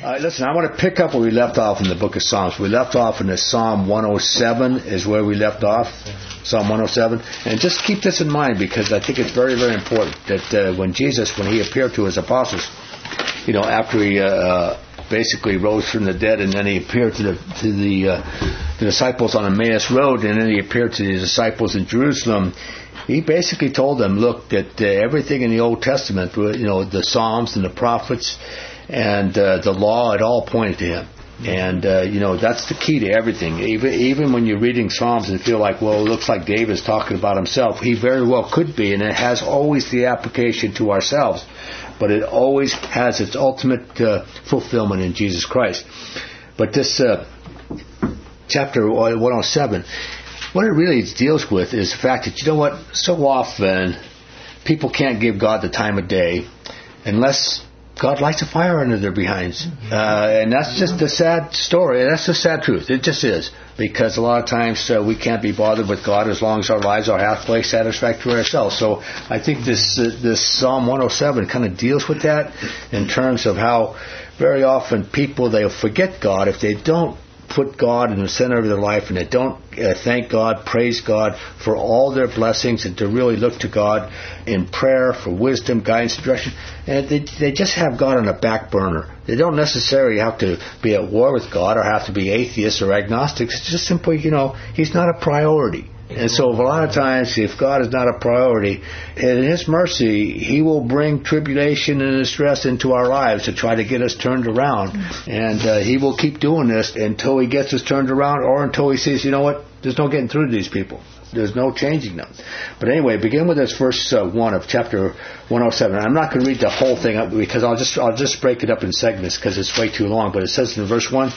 Listen, I want to pick up where we left off in the book of Psalms. We left off in the Psalm 107 is where we left off, Psalm 107. And just keep this in mind because I think it's very, very important that when he appeared to his apostles, after he basically rose from the dead, and then he appeared to the disciples on Emmaus Road, and then he appeared to the disciples in Jerusalem, he basically told them, look, that everything in the Old Testament, the Psalms and the prophets, and the law, it all pointed to him. And, that's the key to everything. Even when you're reading Psalms and feel like, well, it looks like David's talking about himself, he very well could be, and it has always the application to ourselves. But it always has its ultimate fulfillment in Jesus Christ. But this chapter 107, what it really deals with is the fact that, so often people can't give God the time of day unless God lights a fire under their behinds. And that's just the sad story. That's the sad truth. It just is. Because a lot of times we can't be bothered with God as long as our lives are halfway satisfactory ourselves. So I think this Psalm 107 kind of deals with that in terms of how very often they'll forget God if they don't put God in the center of their life, and they don't thank God, praise God for all their blessings, and to really look to God in prayer for wisdom, guidance, and direction. And they just have God on a back burner. They don't necessarily have to be at war with God or have to be atheists or agnostics. It's just simply, He's not a priority. And so a lot of times, if God is not a priority, in His mercy, He will bring tribulation and distress into our lives to try to get us turned around. And He will keep doing this until He gets us turned around, or until He says, there's no getting through to these people. There's no changing them. But anyway, begin with this verse 1 of chapter 107. I'm not going to read the whole thing up because I'll just break it up in segments because it's way too long. But it says in verse 1,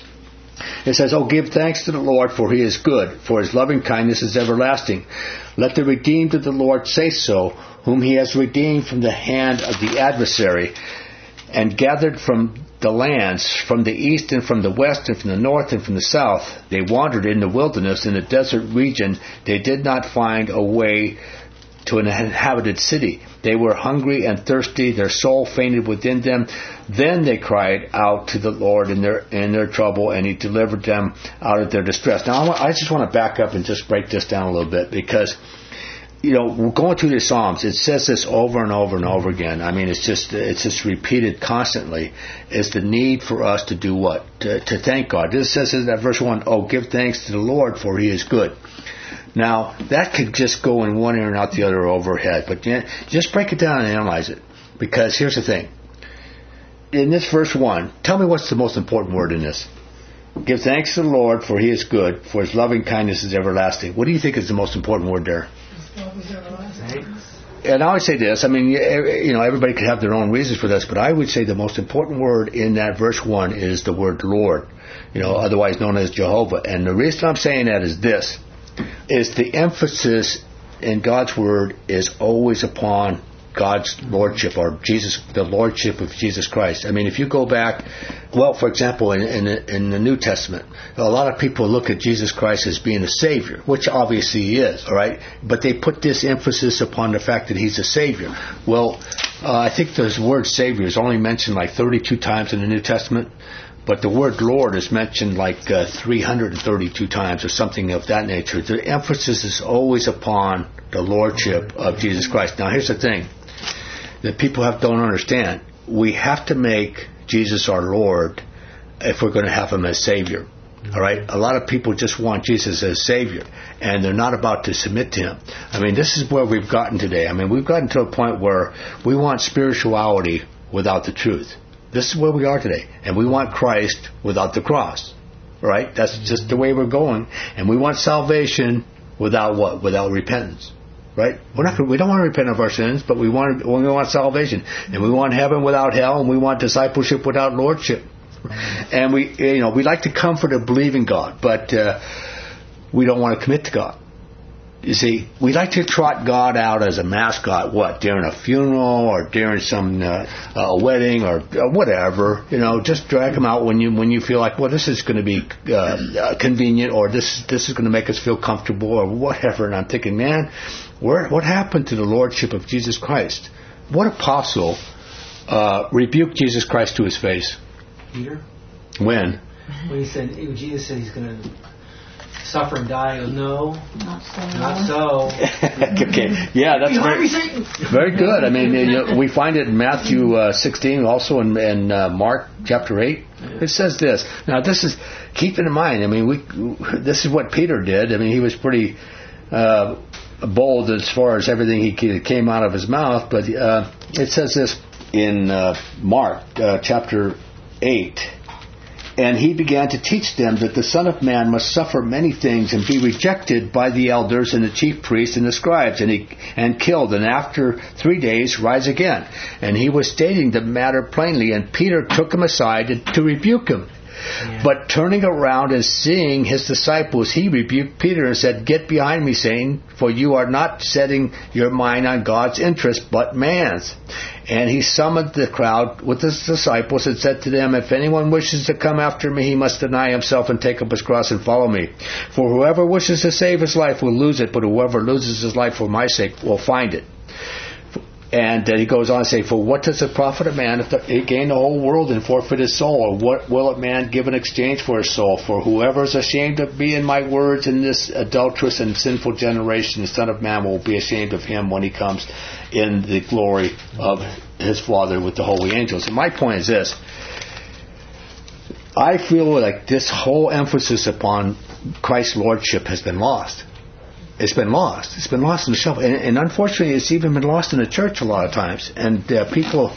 it says, "Oh, give thanks to the Lord, for He is good, for His loving kindness is everlasting. Let the redeemed of the Lord say so, whom He has redeemed from the hand of the adversary, and gathered from the lands, from the east and from the west and from the north and from the south. They wandered in the wilderness, in the desert region. They did not find a way to an inhabited city. They were hungry and thirsty. Their soul fainted within them. Then they cried out to the Lord in their trouble, and He delivered them out of their distress." Now, I just want to back up and just break this down a little bit because, we're going through the Psalms. It says this over and over and over again. I mean, it's just repeated constantly. Is the need for us to do what? To thank God. This says in that verse 1, "Oh, give thanks to the Lord, for He is good." Now, that could just go in one ear and out the other overhead. But just break it down and analyze it. Because here's the thing. In this verse 1, tell me what's the most important word in this. Give thanks to the Lord, for He is good, for His loving kindness is everlasting. What do you think is the most important word there? And I would say this. I mean, everybody could have their own reasons for this, but I would say the most important word in that verse 1 is the word Lord, otherwise known as Jehovah. And the reason I'm saying that is this. Is the emphasis in God's Word is always upon God's Lordship, or the Lordship of Jesus Christ. I mean, if you go back, for example, in the New Testament, a lot of people look at Jesus Christ as being a Savior, which obviously He is, all right? But they put this emphasis upon the fact that He's a Savior. Well, I think the word Savior is only mentioned like 32 times in the New Testament. But the word Lord is mentioned like 332 times or something of that nature. The emphasis is always upon the Lordship of Jesus Christ. Now, here's the thing that people don't understand. We have to make Jesus our Lord if we're going to have Him as Savior. All right? A lot of people just want Jesus as Savior, and they're not about to submit to Him. I mean, this is where we've gotten today. I mean, we've gotten to a point where we want spirituality without the truth. This is where we are today. And we want Christ without the cross. Right? That's just the way we're going. And we want salvation without what? Without repentance. Right? We don't want to repent of our sins, but we want salvation. And we want heaven without hell, and we want discipleship without lordship. And we like to comfort and believe in God, but we don't want to commit to God. You see, we like to trot God out as a mascot, during a funeral or during some a wedding or whatever. Just drag Him out when you feel like, this is going to be convenient, or this is going to make us feel comfortable, or whatever. And I'm thinking, man, what happened to the Lordship of Jesus Christ? What apostle rebuked Jesus Christ to His face? Peter? When? When Jesus said he's going to suffer and die, he goes, no, not so. Okay. Yeah, that's very good. I mean, we find it in Matthew 16, also in Mark chapter 8. It says this. Now, keep it in mind. I mean, this is what Peter did. I mean, he was pretty bold as far as everything he came out of his mouth. But it says this in Mark chapter 8. And he began to teach them that the Son of Man must suffer many things and be rejected by the elders and the chief priests and the scribes and killed, and after 3 days rise again. And he was stating the matter plainly, and Peter took him aside to rebuke him. Yeah. But turning around and seeing his disciples, he rebuked Peter and said, "Get behind me, Satan, for you are not setting your mind on God's interest, but man's." And he summoned the crowd with his disciples and said to them, "If anyone wishes to come after me, he must deny himself and take up his cross and follow me. For whoever wishes to save his life will lose it, but whoever loses his life for my sake will find it." And then he goes on to say, "For what does it profit a man if he gain the whole world and forfeit his soul? Or what will a man give in exchange for his soul? For whoever is ashamed of me and my words in this adulterous and sinful generation, the Son of Man will be ashamed of him when he comes in the glory of his Father with the holy angels." And my point is this. I feel like this whole emphasis upon Christ's Lordship has been lost. It's been lost. It's been lost in the shuffle. And unfortunately, it's even been lost in the church a lot of times. And people,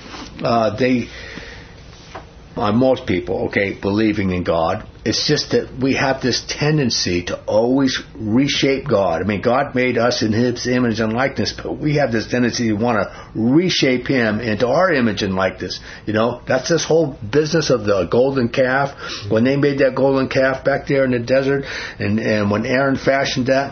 most people, believing in God, it's just that we have this tendency to always reshape God. I mean, God made us in His image and likeness, but we have this tendency to want to reshape Him into our image and likeness. You know, that's this whole business of the golden calf. When they made that golden calf back there in the desert, and when Aaron fashioned that,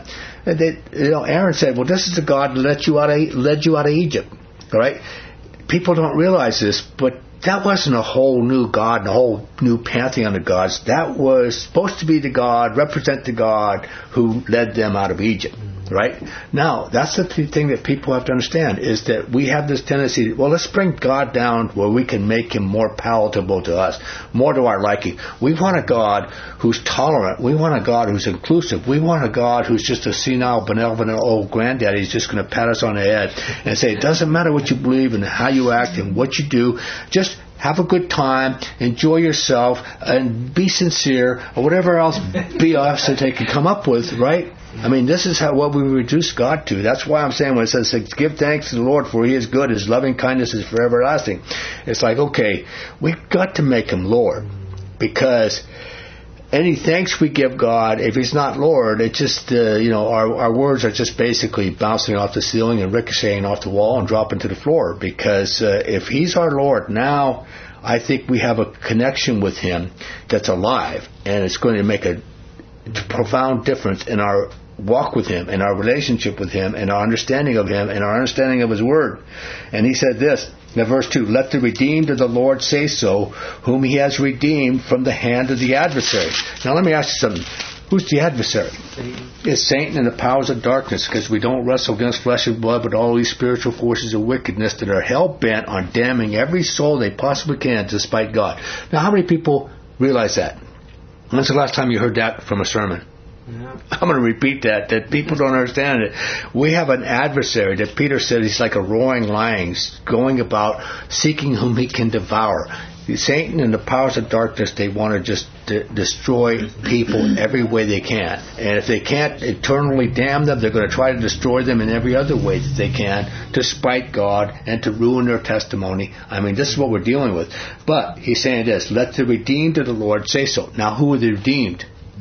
Aaron said, "Well, this is the God that led you out of Egypt." All right, people don't realize this, but that wasn't a whole new God and a whole new pantheon of gods. That was supposed to be the God, represent the God who led them out of Egypt. Right? Now, that's the thing that people have to understand, is that we have this tendency, well, let's bring God down where we can make Him more palatable to us, more to our liking. We want a God who's tolerant. We want a God who's inclusive. We want a God who's just a senile, benevolent old granddaddy who's just going to pat us on the head and say, it doesn't matter what you believe and how you act and what you do, just have a good time, enjoy yourself, and be sincere, or whatever else BS that they can come up with, right? I mean, this is what we reduce God to. That's why I'm saying when it says, "Give thanks to the Lord, for He is good. His loving kindness is forever lasting." It's like, okay, we've got to make Him Lord, because any thanks we give God, if He's not Lord, it's just, our words are just basically bouncing off the ceiling and ricocheting off the wall and dropping to the floor. Because if He's our Lord, now I think we have a connection with Him that's alive, and it's going to make a profound difference in our walk with Him, and our relationship with Him, and our understanding of Him, and our understanding of His Word. And He said this in verse 2, "Let the redeemed of the Lord say so, whom He has redeemed from the hand of the adversary." Now let me ask you something. Who's the adversary? Satan. It's Satan and the powers of darkness, because we don't wrestle against flesh and blood, but all these spiritual forces of wickedness that are hell-bent on damning every soul they possibly can to spite God. Now, how many people realize that? When's the last time you heard that from a sermon? Yeah. I'm going to repeat that people don't understand it. We have an adversary that Peter said he's like a roaring lion going about seeking whom he can devour. Satan and the powers of darkness, they want to just destroy people every way they can. And if they can't eternally damn them, they're going to try to destroy them in every other way that they can to spite God and to ruin their testimony. I mean, this is what we're dealing with. But he's saying this, "Let the redeemed of the Lord say so." Now, who are the redeemed?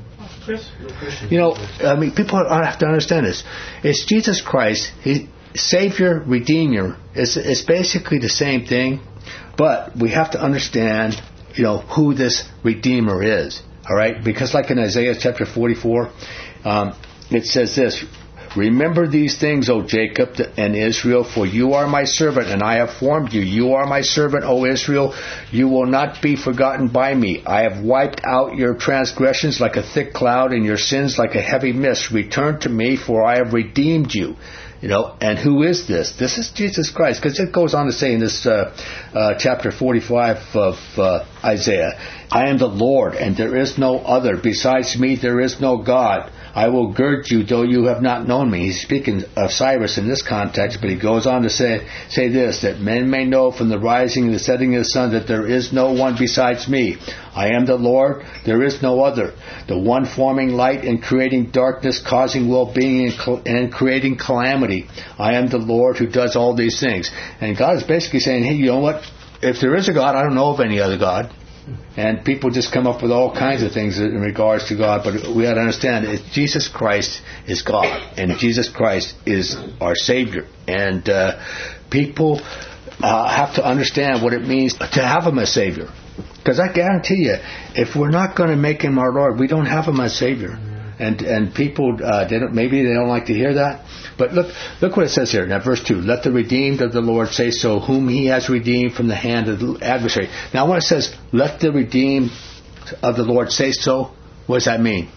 People have to understand this. It's Jesus Christ, Savior, Redeemer. It's basically the same thing. But we have to understand, who this Redeemer is. All right? Because like in Isaiah chapter 44, it says this, "Remember these things, O Jacob and Israel, for you are my servant, and I have formed you. You are my servant, O Israel. You will not be forgotten by me. I have wiped out your transgressions like a thick cloud, and your sins like a heavy mist. Return to me, for I have redeemed you." And who is this? This is Jesus Christ, because it goes on to say in this chapter 45 of Isaiah, I am the Lord, and there is no other. Besides me, there is no God. I will gird you, though you have not known me. He's speaking of Cyrus in this context, but he goes on to say this, that men may know from the rising and the setting of the sun that there is no one besides me. I am the Lord, there is no other. The one forming light and creating darkness, causing well-being and creating calamity. I am the Lord who does all these things. And God is basically saying, hey, you know what? If there is a God, I don't know of any other God. And people just come up with all kinds of things in regards to God, but we got to understand that Jesus Christ is God, and Jesus Christ is our Savior. And people have to understand what it means to have Him as Savior. Because I guarantee you, if we're not going to make Him our Lord, we don't have Him as Savior. And people, maybe they don't like to hear that. But look what it says here in verse 2. Let the redeemed of the Lord say so, whom He has redeemed from the hand of the adversary. Now when it says, let the redeemed of the Lord say so, what does that mean?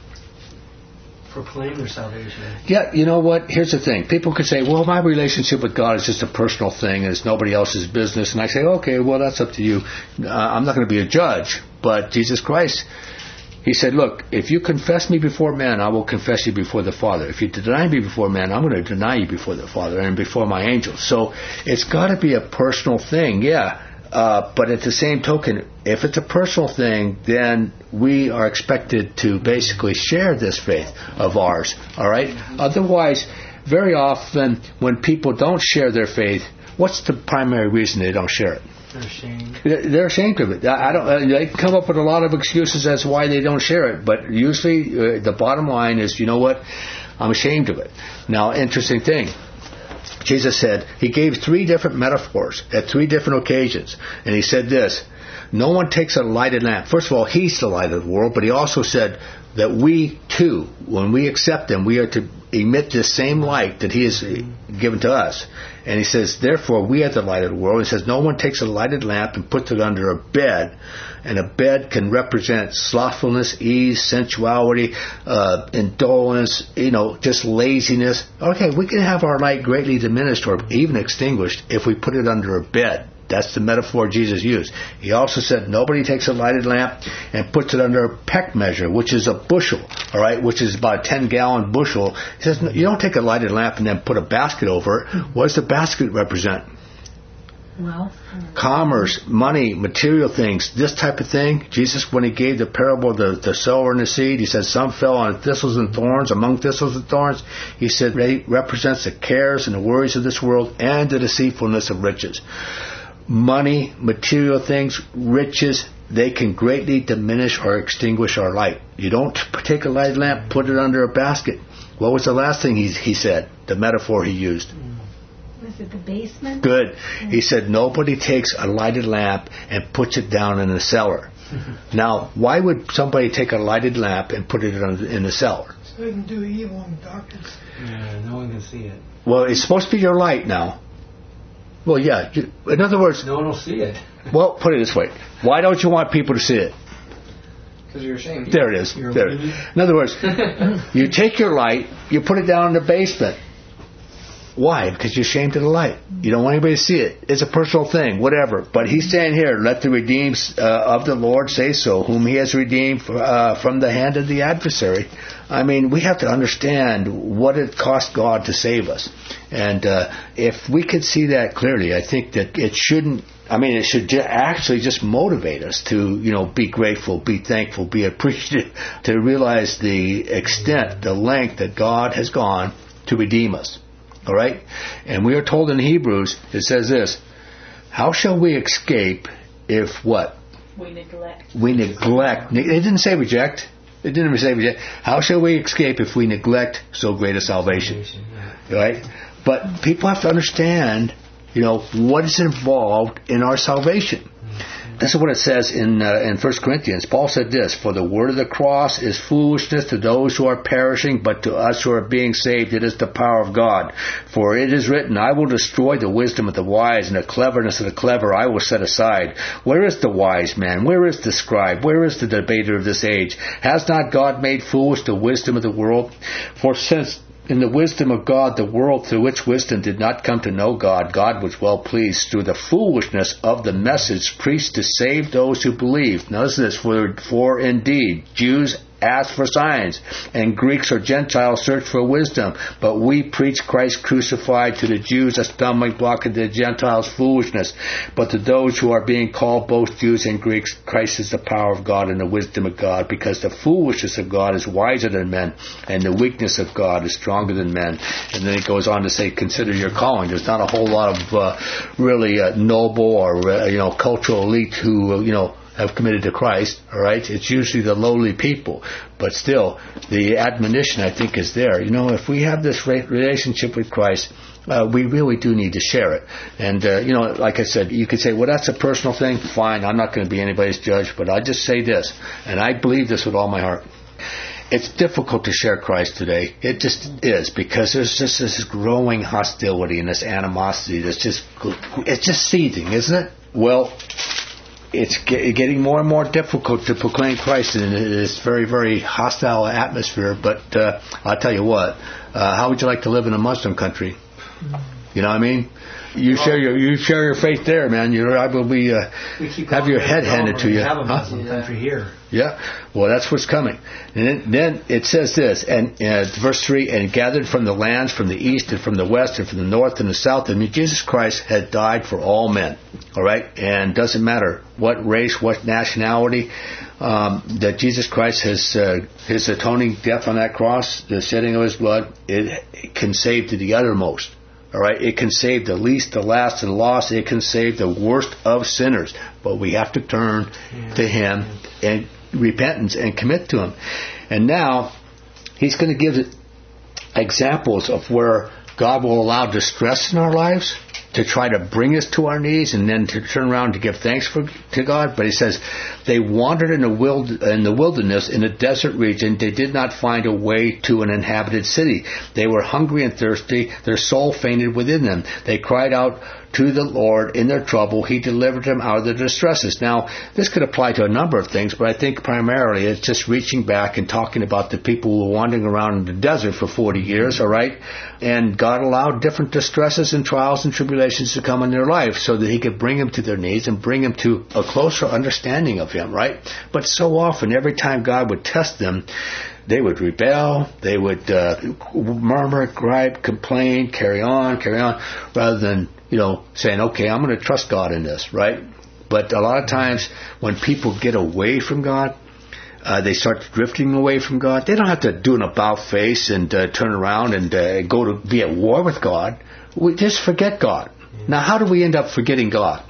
Proclaim their salvation. Yeah, you know what? Here's the thing. People could say, well, my relationship with God is just a personal thing and it's nobody else's business. And I say, okay, well, that's up to you. I'm not going to be a judge. But Jesus Christ, He said, look, if you confess me before men, I will confess you before the Father. If you deny me before men, I'm going to deny you before the Father and before my angels. So it's got to be a personal thing, yeah. But at the same token, if it's a personal thing, then we are expected to basically share this faith of ours, all right? Otherwise, very often when people don't share their faith, what's the primary reason they don't share it? They're ashamed. They're ashamed of it. They come up with a lot of excuses as to why they don't share it, but usually the bottom line is, you know what? I'm ashamed of it. Now, interesting thing. Jesus said, He gave 3 different metaphors at 3 different occasions, and He said this, no one takes a lighted lamp. First of all, He's the light of the world, but He also said that we too, when we accept Him, we are to emit this same light that He has given to us. And He says, therefore, we are the light of the world. He says, no one takes a lighted lamp and puts it under a bed. And a bed can represent slothfulness, ease, sensuality, indolence, just laziness. Okay, we can have our light greatly diminished or even extinguished if we put it under a bed. That's the metaphor Jesus used. He also said nobody takes a lighted lamp and puts it under a peck measure, which is a bushel, all right, which is about a 10-gallon bushel. He says you don't take a lighted lamp and then put a basket over it. What does the basket represent? Wealth. Commerce, money, material things, this type of thing. Jesus, when He gave the parable of the sower and the seed, He said some fell on thistles and thorns, among thistles and thorns. He said it represents the cares and the worries of this world and the deceitfulness of riches. Money, material things, riches, they can greatly diminish or extinguish our light. You don't take a lighted lamp, put it under a basket. What was the last thing he said? The metaphor he used. Was it the basement? Good. He said nobody takes a lighted lamp and puts it down in the cellar. Now, why would somebody take a lighted lamp and put it in the cellar? So they can do evil in darkness. Yeah, no one can see it. Well, it's supposed to be your light now. Well, yeah. In other words... No one will see it. Well, put it this way. Why don't you want people to see it? Because you're ashamed. There it is. There. In other words, you take your light, you put it down in the basement. Why? Because you're ashamed of the light. You don't want anybody to see it. It's a personal thing, whatever. But He's saying here, let the redeemed of the Lord say so, whom He has redeemed from the hand of the adversary. I mean, we have to understand what it cost God to save us. And if we could see that clearly, I think that it should actually just motivate us to, be grateful, be thankful, be appreciative, to realize the extent, the length that God has gone to redeem us. All right? And we are told in Hebrews, it says this, how shall we escape if what? We neglect. It didn't say reject. It didn't say reject. How shall we escape if we neglect so great a salvation? Right? But people have to understand, what is involved in our salvation. This is what it says in 1 Corinthians. Paul said this, for the word of the cross is foolishness to those who are perishing, but to us who are being saved it is the power of God. For it is written, I will destroy the wisdom of the wise, and the cleverness of the clever I will set aside. Where is the wise man? Where is the scribe? Where is the debater of this age? Has not God made foolish the wisdom of the world? For since in the wisdom of God, the world through which wisdom did not come to know God, God was well pleased through the foolishness of the message preached to save those who believe. Notice this, for indeed, Jews ask for signs, and Greeks or Gentiles search for wisdom. But we preach Christ crucified, to the Jews a stumbling block, and to the Gentiles foolishness. But to those who are being called both Jews and Greeks, Christ is the power of God and the wisdom of God, because the foolishness of God is wiser than men, and the weakness of God is stronger than men. And then it goes on to say, consider your calling. There's not a whole lot of really noble or cultural elite who have committed to Christ, all right? It's usually the lowly people. But still, the admonition, I think, is there. If we have this relationship with Christ, we really do need to share it. And, like I said, you could say, well, that's a personal thing. Fine, I'm not going to be anybody's judge. But I just say this, and I believe this with all my heart. It's difficult to share Christ today. It just is, because there's just this growing hostility and this animosity it's just seething, isn't it? Well, it's getting more and more difficult to proclaim Christ in this very, very hostile atmosphere. But I'll tell you what, how would you like to live in a Muslim country? You know what I mean? You share your faith there, man. You're probably have your head handed to you. We have a Muslim country here. Yeah, well, that's what's coming. And then it says this, and verse 3, and gathered from the lands, from the east and from the west and from the north and the south. I mean, Jesus Christ had died for all men, all right? And doesn't matter what race, what nationality, that Jesus Christ has, his atoning death on that cross, the shedding of his blood, it can save to the uttermost. All right, it can save the least, the last, and the lost. It can save the worst of sinners. But we have to turn to him in repentance and commit to him. And now, he's going to give examples of where God will allow distress in our lives to try to bring us to our knees and then to turn around to give thanks to God. But he says, they wandered in the wilderness, in a desert region. They did not find a way to an inhabited city. They were hungry and thirsty. Their soul fainted within them. They cried out to the Lord in their trouble. He delivered them out of their distresses. Now, this could apply to a number of things, but I think primarily it's just reaching back and talking about the people who were wandering around in the desert for 40 years, all right? And God allowed different distresses and trials and tribulations to come in their life so that he could bring them to their knees and bring them to a closer understanding of him, right? But so often, every time God would test them, they would rebel, they would murmur, gripe, complain, carry on, rather than, saying, okay, I'm going to trust God in this, right? But a lot of times when people get away from God, they start drifting away from God. They don't have to do an about face and turn around and go to be at war with God. We just forget God. Now, how do we end up forgetting God?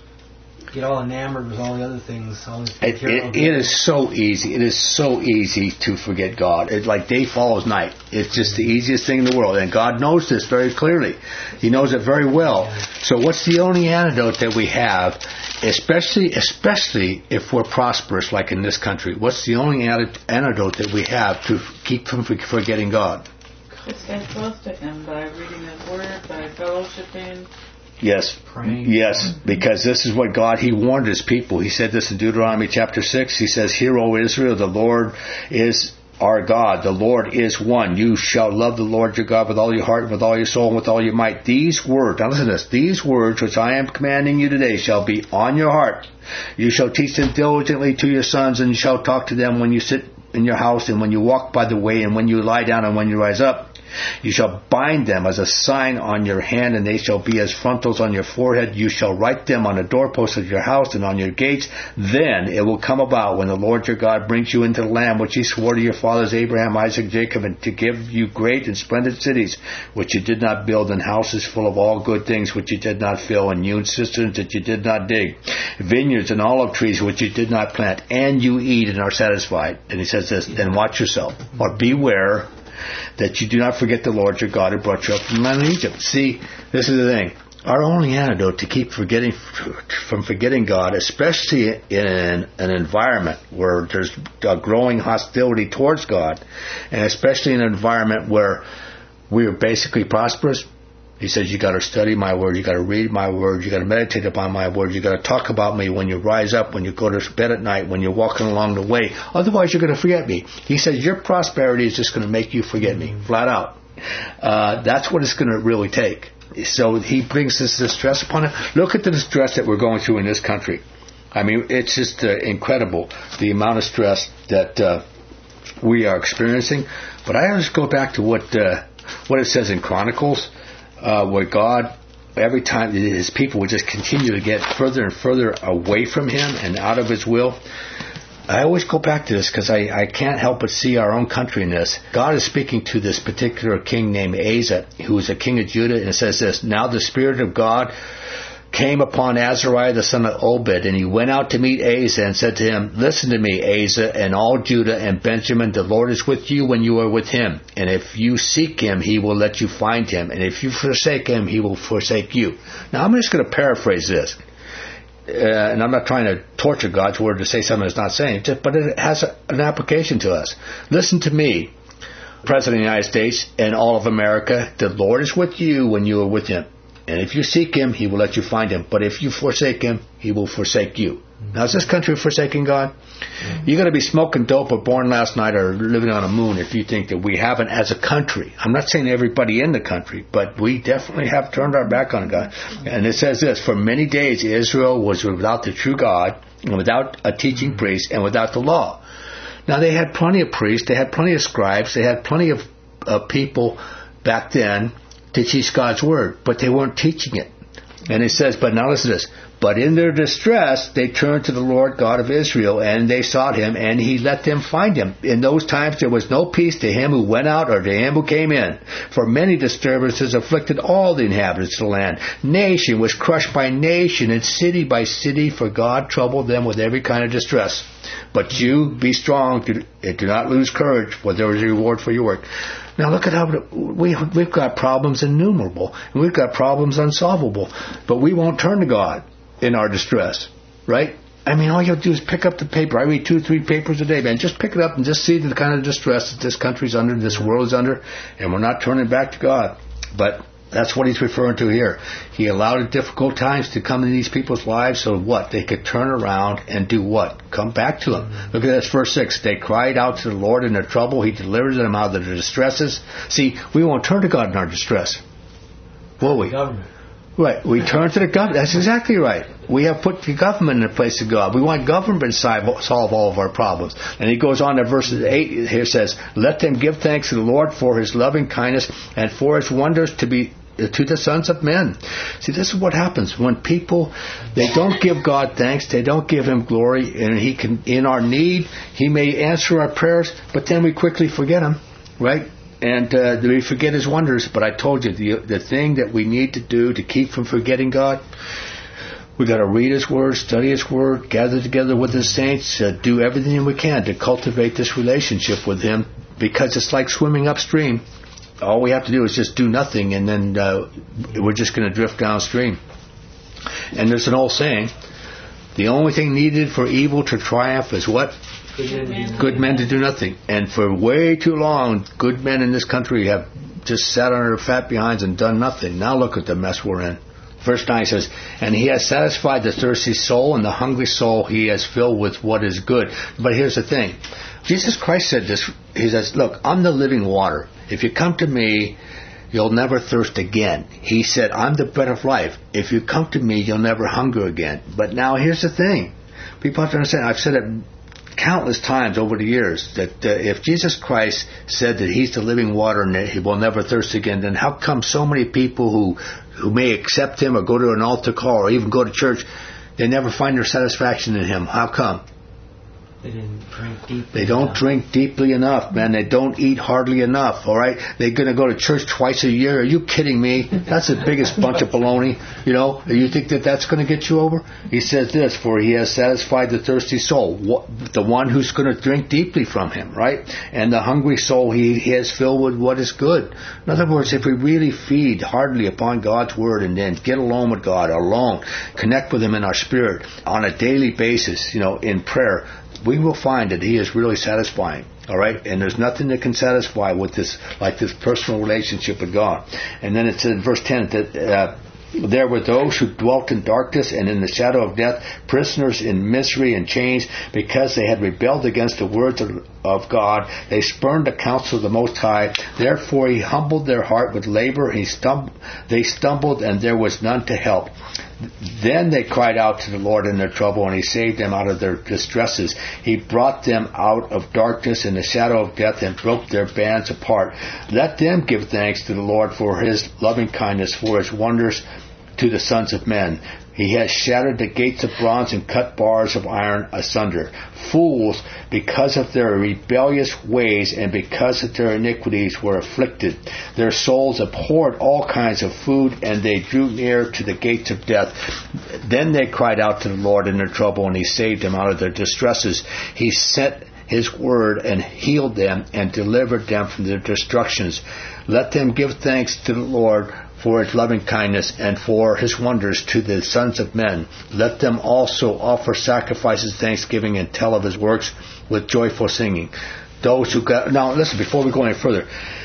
Get all enamored with all the other things. It is so easy. It is so easy to forget God. It's like day follows night. It's just the easiest thing in the world. And God knows this very clearly. He knows it very well. So what's the only antidote that we have, especially if we're prosperous like in this country? What's the only antidote that we have to keep from forgetting God? Just stay close to him by reading his word, by fellowshipping. Yes, praying. Yes, because this is what God, he warned his people. He said this in Deuteronomy chapter 6. He says, hear, O Israel, the Lord is our God. The Lord is one. You shall love the Lord your God with all your heart, with all your soul, and with all your might. These words, now listen to this, these words which I am commanding you today shall be on your heart. You shall teach them diligently to your sons, and you shall talk to them when you sit in your house, and when you walk by the way, and when you lie down, and when you rise up. You shall bind them as a sign on your hand, and they shall be as frontals on your forehead. You shall write them on the doorposts of your house and on your gates. Then it will come about when the Lord your God brings you into the land which he swore to your fathers Abraham, Isaac, Jacob, and to give you great and splendid cities, which you did not build, and houses full of all good things which you did not fill, and hewn cisterns that you did not dig, vineyards and olive trees which you did not plant, and you eat and are satisfied. And he says this, then watch yourself, or beware that you do not forget the Lord your God who brought you up from the land of Egypt. See, this is the thing. Our only antidote to keep from forgetting God, especially in an environment where there's a growing hostility towards God, and especially in an environment where we are basically prosperous, he says you got to study my word, you got to read my word, you got to meditate upon my word, you got to talk about me when you rise up, when you go to bed at night, when you're walking along the way. Otherwise, you're going to forget me. He says your prosperity is just going to make you forget me, flat out. That's what it's going to really take. So he brings this distress upon him. Look at the distress that we're going through in this country. I mean, it's just incredible, the amount of stress that we are experiencing. But I always go back to what it says in Chronicles, where God, every time his people would just continue to get further and further away from him and out of his will. I always go back to this because I can't help but see our own country in this. God is speaking to this particular king named Asa, who was a king of Judah, and it says this, "Now the Spirit of God came upon Azariah the son of Obed, and he went out to meet Asa and said to him, 'Listen to me, Asa, and all Judah and Benjamin, the Lord is with you when you are with him. And if you seek him, he will let you find him. And if you forsake him, he will forsake you.'" Now I'm just going to paraphrase this. And I'm not trying to torture God's word to say something it's not saying, but it has an application to us. Listen to me, President of the United States and all of America. The Lord is with you when you are with him. And if you seek him, he will let you find him. But if you forsake him, he will forsake you. Now, is this country forsaking God? You're going to be smoking dope or born last night or living on a moon if you think that we haven't as a country. I'm not saying everybody in the country, but we definitely have turned our back on God. And it says this, "For many days Israel was without the true God, and without a teaching priest, and without the law." Now, they had plenty of priests, they had plenty of scribes, they had plenty of people back then to teach God's word, but they weren't teaching it. And it says, but now listen to this, "But in their distress, they turned to the Lord God of Israel, and they sought him, and he let them find him. In those times there was no peace to him who went out or to him who came in. For many disturbances afflicted all the inhabitants of the land. Nation was crushed by nation, and city by city, for God troubled them with every kind of distress. But you, be strong, do not lose courage, for there is a reward for your work." Now look at how we've got problems innumerable, and we've got problems unsolvable, but we won't turn to God in our distress, right? I mean, all you have to do is pick up the paper. I read 2 or 3 papers a day, man. Just pick it up and just see the kind of distress that this country's under, this world is under, and we're not turning back to God. But that's what he's referring to here. He allowed difficult times to come in these people's lives so what? They could turn around and do what? Come back to him. Look at this, verse 6. "They cried out to the Lord in their trouble. He delivered them out of their distresses." See, we won't turn to God in our distress, will we? Government. Right. We turn to the government. That's exactly right. We have put the government in the place of God. We want government to solve all of our problems. And he goes on to verse 8 here, says, "Let them give thanks to the Lord for his loving kindness and for his wonders to the sons of men." See, this is what happens when people, they don't give God thanks, they don't give him glory, and he can, in our need, he may answer our prayers, but then we quickly forget him, right? And we forget his wonders. But I told you, the thing that we need to do to keep from forgetting God, we got to read his word, study his word, gather together with the saints, do everything we can to cultivate this relationship with him, because it's like swimming upstream. All we have to do is just do nothing, and then we're just going to drift downstream. And there's an old saying, the only thing needed for evil to triumph is what? Good men to do nothing. And for way too long, good men in this country have just sat on their fat behinds and done nothing. Now look at the mess we're in. Verse 9 says, "And he has satisfied the thirsty soul, and the hungry soul he has filled with what is good." But here's the thing. Jesus Christ said this. He says, "Look, I'm the living water. If you come to me, you'll never thirst again." He said, "I'm the bread of life. If you come to me, you'll never hunger again." But now here's the thing. People have to understand, I've said it countless times over the years, that if Jesus Christ said that he's the living water and that he will never thirst again, then how come so many people who may accept him or go to an altar call or even go to church, they never find their satisfaction in him? How come? They didn't drink deeply. They don't drink deeply enough, man. They don't eat hardly enough, all right? They're going to go to church twice a year. Are you kidding me? That's the biggest bunch of baloney, you know? You think that that's going to get you over? He says this, "For he has satisfied the thirsty soul," the one who's going to drink deeply from him, right? "And the hungry soul he has filled with what is good." In other words, if we really feed heartily upon God's word and then get alone with God, alone, connect with him in our spirit on a daily basis, you know, in prayer, we will find that he is really satisfying. All right? And there's nothing that can satisfy with this, like this personal relationship with God. And then it says in verse 10 that There were those who dwelt in darkness and in the shadow of death, prisoners in misery and chains, because they had rebelled against the words of God. They spurned the counsel of the Most High. Therefore he humbled their heart with labor. They stumbled, and there was none to help. Then they cried out to the Lord in their trouble, and he saved them out of their distresses. He brought them out of darkness and the shadow of death, and broke their bands apart. Let them give thanks to the Lord for his loving kindness, for his wonders to the sons of men. He has shattered the gates of bronze and cut bars of iron asunder. Fools, because of their rebellious ways and because of their iniquities, were afflicted. Their souls abhorred all kinds of food, and they drew near to the gates of death. Then they cried out to the Lord in their trouble, and he saved them out of their distresses. He sent his word and healed them and delivered them from their destructions. Let them give thanks to the Lord for his loving kindness and for his wonders to the sons of men. Let them also offer sacrifices, thanksgiving, and tell of his works with joyful singing. Those who got, now listen, before we go any further,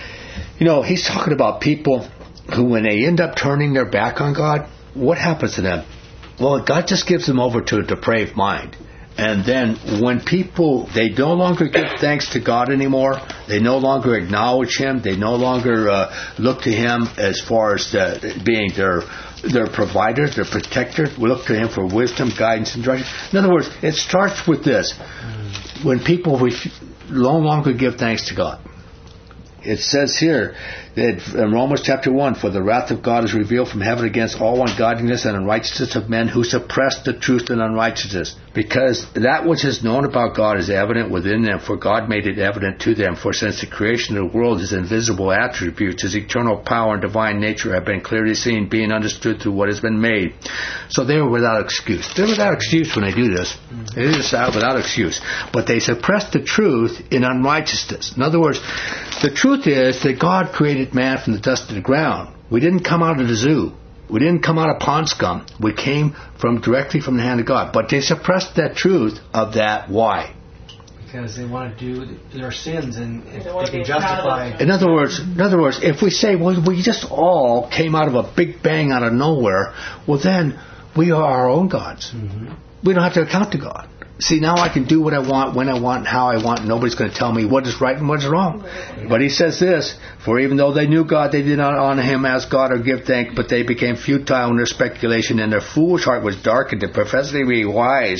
he's talking about people who, when they end up turning their back on God, what happens to them? Well, God just gives them over to a depraved mind. And then when people, they no longer give thanks to God anymore, they no longer acknowledge him, they no longer look to him as far as being their provider, their protector. We look to him for wisdom, guidance, and direction. In other words, it starts with this. When people no longer give thanks to God. It says here that in Romans chapter 1, for the wrath of God is revealed from heaven against all ungodliness and unrighteousness of men who suppress the truth in unrighteousness. Because that which is known about God is evident within them, for God made it evident to them. For since the creation of the world, his invisible attributes, his eternal power and divine nature have been clearly seen, being understood through what has been made. So they were without excuse. They're without excuse when they do this. They're just without excuse. But they suppress the truth in unrighteousness. In other words, the truth is that God created man from the dust of the ground. We didn't come out of the zoo. We didn't come out of pond scum. We came directly from the hand of God. But they suppressed that truth of that. Why? Because they want to do their sins and if they can justify. In other words, if we say, well, we just all came out of a big bang out of nowhere, well then we are our own gods. Mm-hmm. We don't have to account to God. See, now I can do what I want, when I want, and how I want, and nobody's going to tell me what is right and what is wrong. But he says this, for even though they knew God, they did not honor him as God or give thanks, but they became futile in their speculation, and their foolish heart was darkened. And professing to be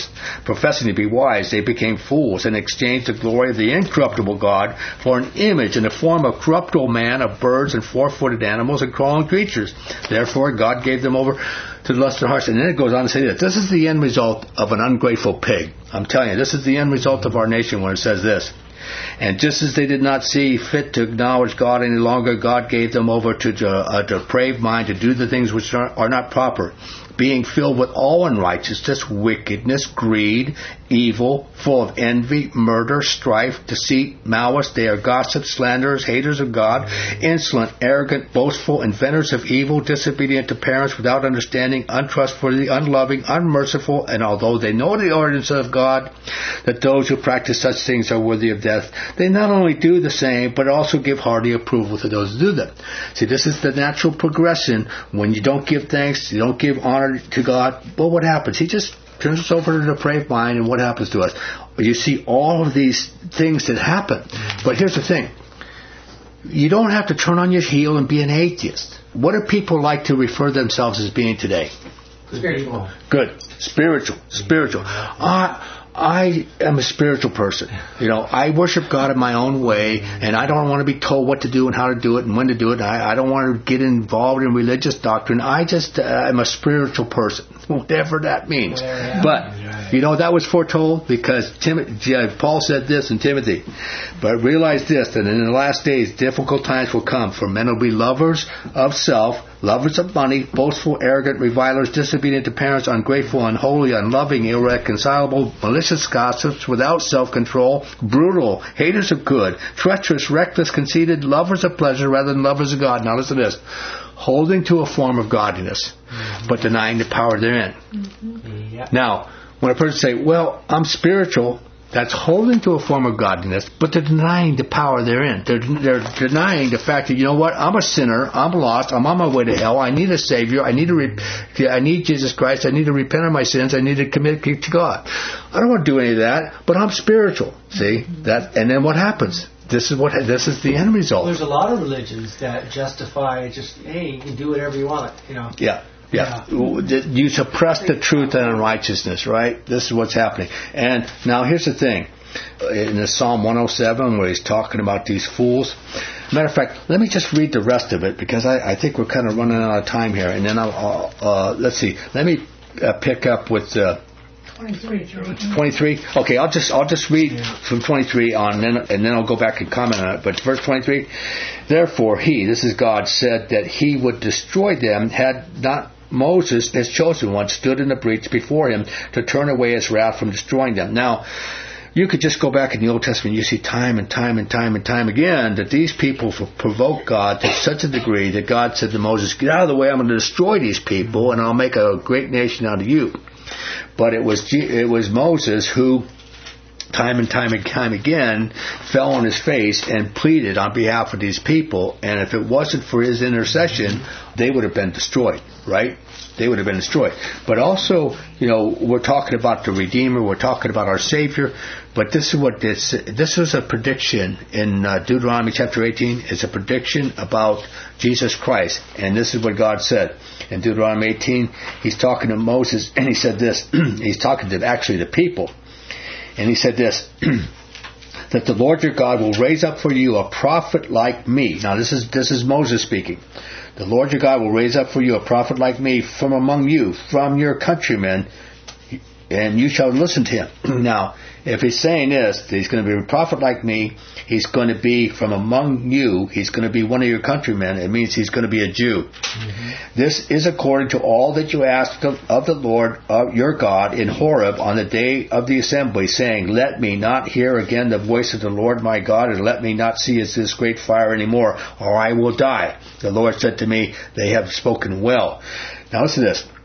wise, they became fools, and exchanged the glory of the incorruptible God for an image in the form of corruptible man, of birds and four-footed animals and crawling creatures. Therefore God gave them over to the lust of their hearts. And then it goes on to say this is the end result of an ungrateful pig. I'm telling you, this is the end result of our nation when it says this. And just as they did not see fit to acknowledge God any longer, God gave them over to a depraved mind to do the things which are not proper, being filled with all unrighteousness, wickedness, greed, evil, full of envy, murder, strife, deceit, malice. They are gossips, slanderers, haters of God, insolent, arrogant, boastful, inventors of evil, disobedient to parents, without understanding, untrustworthy, unloving, unmerciful. And although they know the ordinance of God, that those who practice such things are worthy of death, they not only do the same, but also give hearty approval to those who do them. See, this is the natural progression. When you don't give thanks, you don't give honor to God, well, what happens? He just turns us over to the depraved mind, and what happens to us? You see all of these things that happen. But here's the thing. You don't have to turn on your heel and be an atheist. What do people like to refer themselves as being today? Spiritual. Good. Spiritual. I am a spiritual person. I worship God in my own way, and I don't want to be told what to do and how to do it and when to do it. I don't want to get involved in religious doctrine. I just am a spiritual person, whatever that means. But, that was foretold because Paul said this in Timothy. But realize this, that in the last days difficult times will come, for men will be lovers of self, lovers of money, boastful, arrogant, revilers, disobedient to parents, ungrateful, unholy, unloving, irreconcilable, malicious gossips, without self-control, brutal, haters of good, treacherous, reckless, conceited, lovers of pleasure rather than lovers of God. Now listen to this. Holding to a form of godliness, but denying the power therein. Mm-hmm. Yeah. Now, when a person say, well, I'm spiritual, that's holding to a form of godliness, but they're denying the power therein. They're denying the fact that, you know what, I'm a sinner, I'm lost, I'm on my way to hell, I need a Savior, I need Jesus Christ, I need to repent of my sins, I need to commit to God. I don't want to do any of that, but I'm spiritual. See? That, and then what happens? This is the end result. There's a lot of religions that justify just, hey, you can do whatever you want, you know. Yeah. You suppress the truth and unrighteousness, right? This is what's happening. And now here's the thing. In the Psalm 107, where he's talking about these fools. Matter of fact, let me just read the rest of it, because I think we're kind of running out of time here. And then let's see. Let me pick up with 23. Okay, I'll just read from 23 on, and then I'll go back and comment on it. But verse 23. Therefore, this is God, said that he would destroy them had not Moses, his chosen one, stood in the breach before him to turn away his wrath from destroying them. Now, you could just go back in the Old Testament, you see time and time again that these people provoke God to such a degree that God said to Moses, get out of the way, I'm going to destroy these people and I'll make a great nation out of you. But it was Moses who time and time again fell on his face and pleaded on behalf of these people, and if it wasn't for his intercession, they would have been destroyed, right? They would have been destroyed. But also, we're talking about the Redeemer, we're talking about our Savior, but this was a prediction in Deuteronomy chapter 18. It's a prediction about Jesus Christ, and this is what God said. In Deuteronomy 18, he's talking to Moses, and he said this. He's talking to actually the people. And he said this, that the Lord your God will raise up for you a prophet like me. Now this is Moses speaking. The Lord your God will raise up for you a prophet like me from among you, from your countrymen, and you shall listen to him. Now, if he's saying this, that he's going to be a prophet like me, he's going to be from among you, he's going to be one of your countrymen, it means he's going to be a Jew. Mm-hmm. This is according to all that you asked of the Lord your God in Horeb on the day of the assembly, saying, let me not hear again the voice of the Lord my God, and let me not see this great fire anymore, or I will die. The Lord said to me, they have spoken well. Now listen to this.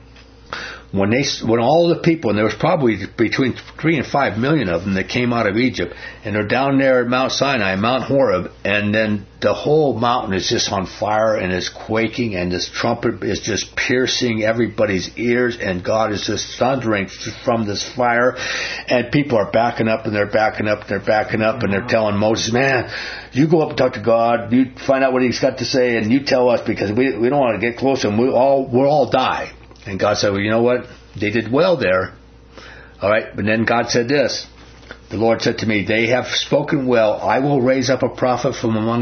When all the people, and there was probably between 3 and 5 million of them that came out of Egypt, and they're down there at Mount Sinai, Mount Horeb, and then the whole mountain is just on fire and is quaking, and this trumpet is just piercing everybody's ears, and God is just thundering from this fire, and people are backing up, and they're backing up, and they're backing up, and they're telling Moses, man, you go up and talk to God, you find out what he's got to say, and you tell us, because we don't want to get close, and we'll all die. And God said, well, you know what? They did well there. All right. But then God said this. The Lord said to me, they have spoken well. I will raise up a prophet from among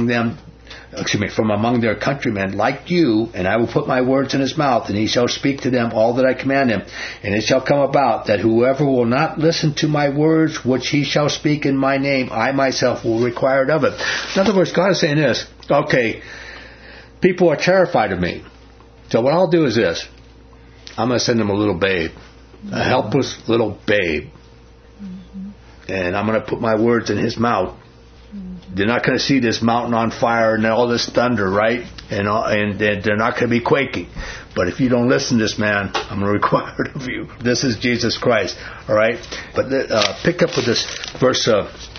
their countrymen like you, and I will put my words in his mouth, and he shall speak to them all that I command him. And it shall come about that whoever will not listen to my words, which he shall speak in my name, I myself will require it of it. In other words, God is saying this. Okay, people are terrified of me. So what I'll do is this. I'm going to send them a little babe, a helpless little babe. Mm-hmm. And I'm going to put my words in his mouth. Mm-hmm. They're not going to see this mountain on fire and all this thunder, right? And they're not going to be quaking. But if you don't listen to this man, I'm going to require it of you. This is Jesus Christ, all right? But pick up with this verse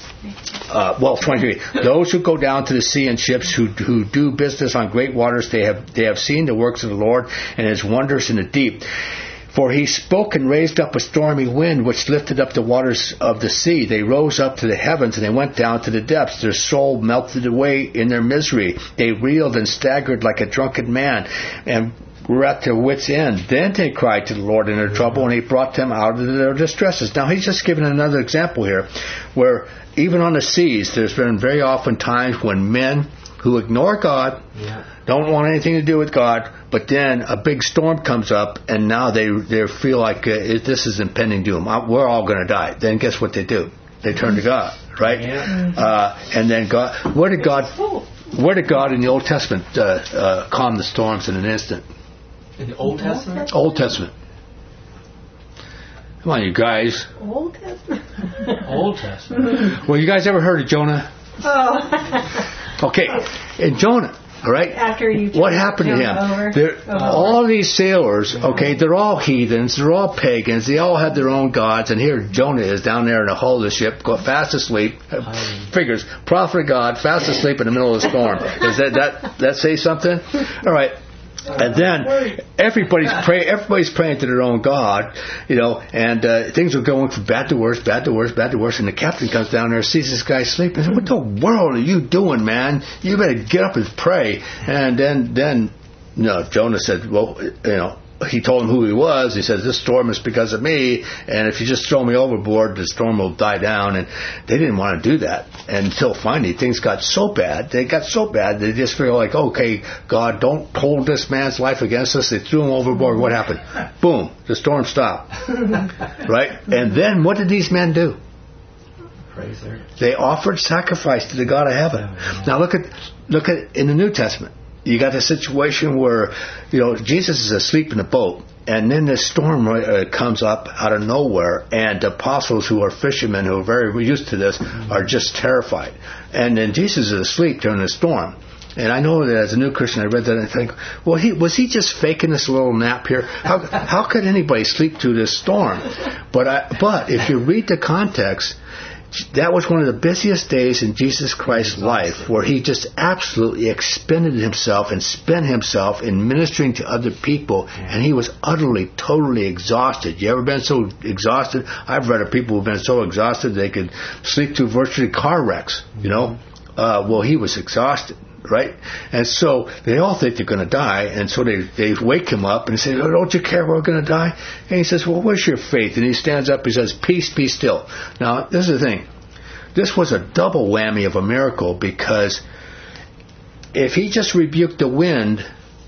23. Those who go down to the sea in ships, who do business on great waters, they have seen the works of the Lord and his wonders in the deep. For he spoke and raised up a stormy wind, which lifted up the waters of the sea. They rose up to the heavens, and they went down to the depths. Their soul melted away in their misery. They reeled and staggered like a drunken man, and were at their wits' end. Then they cried to the Lord in their trouble, and he brought them out of their distresses. Now he's just giving another example here, where even on the seas, there's been very often times when men who ignore God, don't want anything to do with God, but then a big storm comes up, and now they feel like this is impending doom. We're all going to die. Then guess what they do? They turn to God, right? Yeah. And then God, where did God in the Old Testament calm the storms in an instant? In the Old Testament? Old Testament. Come on, you guys. Old Testament? Old Testament. Well, you guys ever heard of Jonah? Oh. Okay, in Jonah, All right? After you What happened to him? All these sailors, okay, they're all heathens, they're all pagans, they all have their own gods, and here Jonah is down there in the hull of the ship, fast asleep. Figures, prophet of God, fast asleep in the middle of the storm. Does that say something? All right. And then everybody's praying to their own God, and things are going from bad to worse, bad to worse, bad to worse. And the captain comes down there, sees this guy sleeping, and says, "What the world are you doing, man? You better get up and pray." And then Jonah said, "Well, he told him who he was. He says, this storm is because of me, and if you just throw me overboard, the storm will die down." And they didn't want to do that until finally things got so bad. They got so bad, they just feel like, okay, God, don't hold this man's life against us. They threw him overboard. What happened? Boom, the storm stopped. Right? And then what did these men do? They offered sacrifice to the God of heaven. Now look at in the New Testament. You got a situation where, Jesus is asleep in the boat, and then this storm comes up out of nowhere, and the apostles who are fishermen, who are very used to this, are just terrified. And then Jesus is asleep during the storm. And I know that as a new Christian, I read that and I think, well, was he just faking this little nap here? How could anybody sleep through this storm? But if you read the context, that was one of the busiest days in Jesus Christ's life, where he just absolutely expended himself and spent himself in ministering to other people, and he was utterly, totally exhausted. You ever been so exhausted? I've read of people who've been so exhausted they could sleep through virtually car wrecks, Well, he was exhausted. Right? And so they all think they're going to die, and so they wake him up and say, "Oh, don't you care we're going to die?" And he says, "Well, where's your faith?" And he stands up, he says, "Peace, be still." Now, this is the thing. This was a double whammy of a miracle, because if he just rebuked the wind,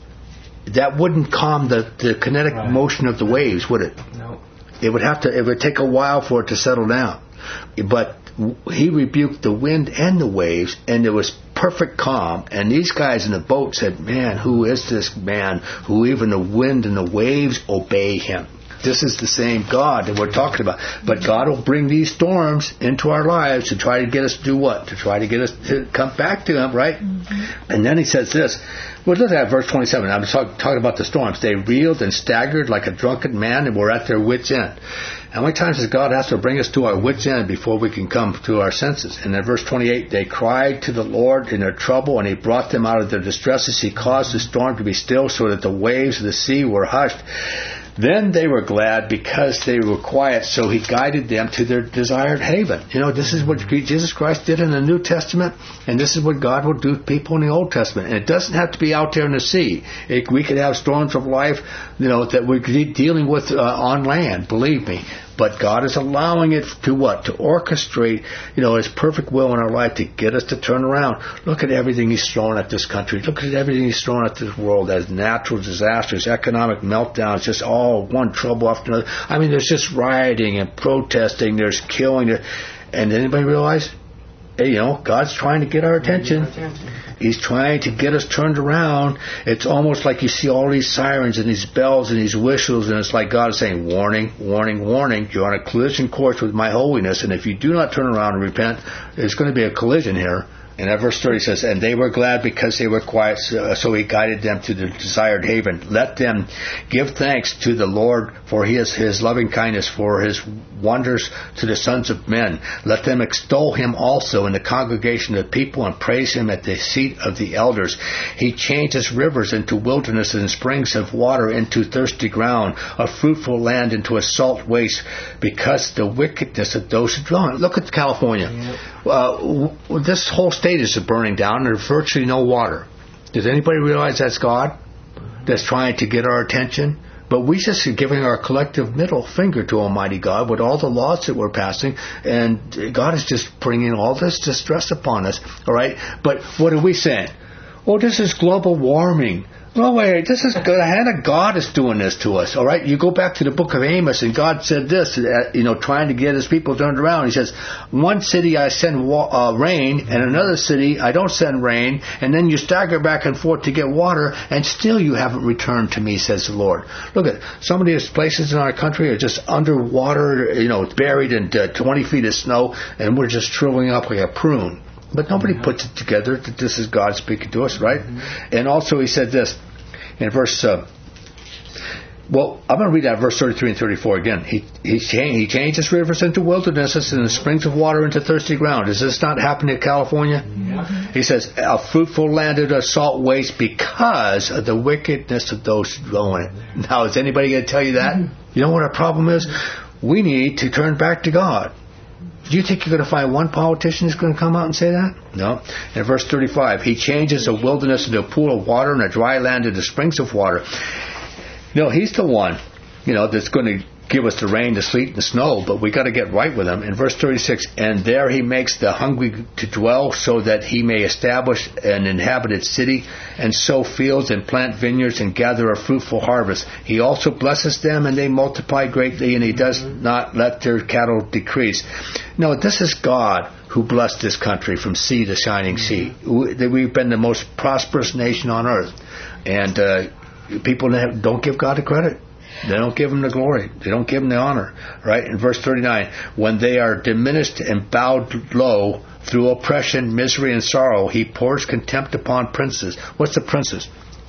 that wouldn't calm the kinetic motion of the waves, would it? No. It would take a while for it to settle down. But he rebuked the wind and the waves, and there was perfect calm. And these guys in the boat said, "Man, who is this man who even the wind and the waves obey him?" This is the same God that we're talking about. But God will bring these storms into our lives to try to get us to do what? To try to get us to come back to him, right? Mm-hmm. And then he says this. Well, look at verse 27. I'm talking about the storms. They reeled and staggered like a drunken man and were at their wits' end. How many times does God have to bring us to our wits' end before we can come to our senses? And in verse 28, they cried to the Lord in their trouble, and he brought them out of their distresses. He caused the storm to be still, so that the waves of the sea were hushed. Then they were glad because they were quiet, so he guided them to their desired haven. This is what Jesus Christ did in the New Testament, and this is what God will do to people in the Old Testament. And it doesn't have to be out there in the sea. We could have storms of life, that we're dealing with on land, believe me. But God is allowing it to what? To orchestrate, his perfect will in our life to get us to turn around. Look at everything he's thrown at this country. Look at everything he's thrown at this world as natural disasters, economic meltdowns, just all one trouble after another. I mean, there's just rioting and protesting. There's killing. And anybody realize, hey, God's trying to get our attention. He's trying to get us turned around. It's almost like you see all these sirens and these bells and these whistles, and it's like God is saying, "Warning, warning, warning. You're on a collision course with my holiness, and if you do not turn around and repent, there's going to be a collision here." And at verse 30 says, "And they were glad because they were quiet, so he guided them to their desired haven. Let them give thanks to the Lord for his loving kindness, for his wonders to the sons of men. Let them extol him also in the congregation of the people, and praise him at the seat of the elders. He changes rivers into wilderness, and springs of water into thirsty ground, a fruitful land into a salt waste, because the wickedness of those who dwell in it." Look at California. This whole state is burning down. There's virtually no water. Does anybody realize that's God that's trying to get our attention? But we just are giving our collective middle finger to Almighty God with all the laws that we're passing, and God is just bringing all this distress upon us. All right? But what are we saying? Oh, this is global warming. No, wait, this is the hand of God is doing this to us, all right? You go back to the book of Amos, and God said this, trying to get his people turned around. He says, "One city I send rain, and another city I don't send rain, and then you stagger back and forth to get water, and still you haven't returned to me, says the Lord." Look at some of these places in our country are just underwater, buried in 20 feet of snow, and we're just shriveling up like a prune. But nobody puts it together that this is God speaking to us, right? And also he said this in verse... well, I'm going to read that verse 33 and 34 again. He changes rivers into wildernesses and the springs of water into thirsty ground. Does this not happen in California? Yeah. He says, a fruitful land into a salt waste because of the wickedness of those who go in it. Now, is anybody going to tell you that? You know what our problem is? We need to turn back to God. Do you think you're going to find one politician who's going to come out and say that? No. In verse 35, he changes a wilderness into a pool of water and a dry land into springs of water. He's the one, that's going to give us the rain, the sleet, and the snow, but we got to get right with him. In verse 36, and there he makes the hungry to dwell so that he may establish an inhabited city and sow fields and plant vineyards and gather a fruitful harvest. He also blesses them and they multiply greatly, and he does not let their cattle decrease. No, this is God who blessed this country from sea to shining sea. We've been the most prosperous nation on earth. And people don't give God the credit. They don't give him the glory. They don't give him the honor. Right? In verse 39, when they are diminished and bowed low through oppression, misery, and sorrow, he pours contempt upon princes. What's the princes?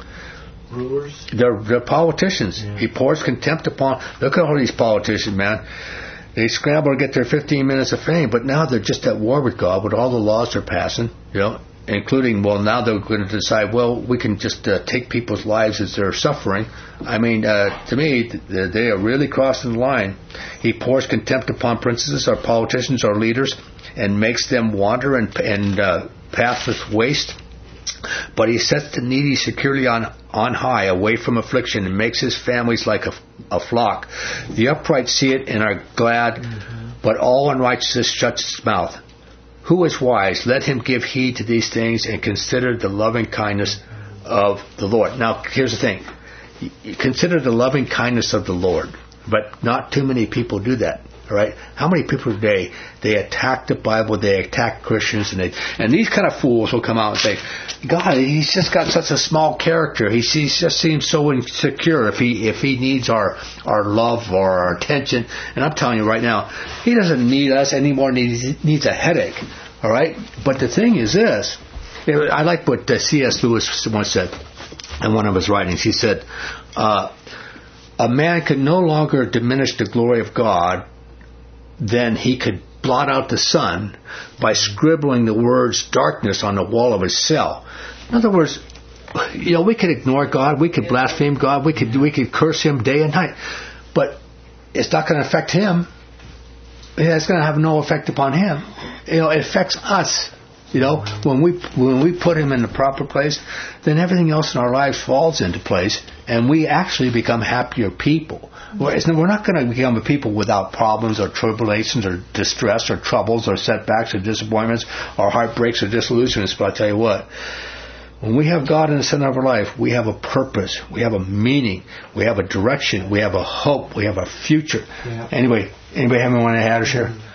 Rulers. They're politicians. Yeah. He pours contempt upon... Look at all these politicians, man. They scramble to get their 15 minutes of fame, but now they're just at war with God with all the laws they're passing, including, now they're going to decide, we can just take people's lives as they're suffering. I mean, to me, they are really crossing the line. He pours contempt upon princes or politicians or leaders and makes them wander and pathless waste. But he sets the needy securely on high, away from affliction, and makes his families like a flock. The upright see it and are glad, but all unrighteousness shuts its mouth. Who is wise? Let him give heed to these things and consider the loving kindness of the Lord. Now, here's the thing. Consider the loving kindness of the Lord. But not too many people do that. All right? How many people today, they attack the Bible, they attack Christians, and these kind of fools will come out and say, God, he's just got such a small character. He just seems so insecure if he needs our love or our attention. And I'm telling you right now, he doesn't need us anymore. He needs a headache. All right? But the thing is this. I like what C.S. Lewis once said in one of his writings. He said, a man can no longer diminish the glory of God than he could blot out the sun by scribbling the words darkness on the wall of his cell. In other words, we could ignore God, we could blaspheme God, we could curse him day and night, but it's not going to affect him. It's going to have no effect upon him. It affects us. When we put him in the proper place, then everything else in our lives falls into place, and we actually become happier people. We're not going to become a people without problems or tribulations or distress or troubles or setbacks or disappointments or heartbreaks or disillusionments. But I'll tell you what, when we have God in the center of our life, we have a purpose, we have a meaning, we have a direction, we have a hope, we have a future. Yeah. Anyway, anybody have anyone to add or share?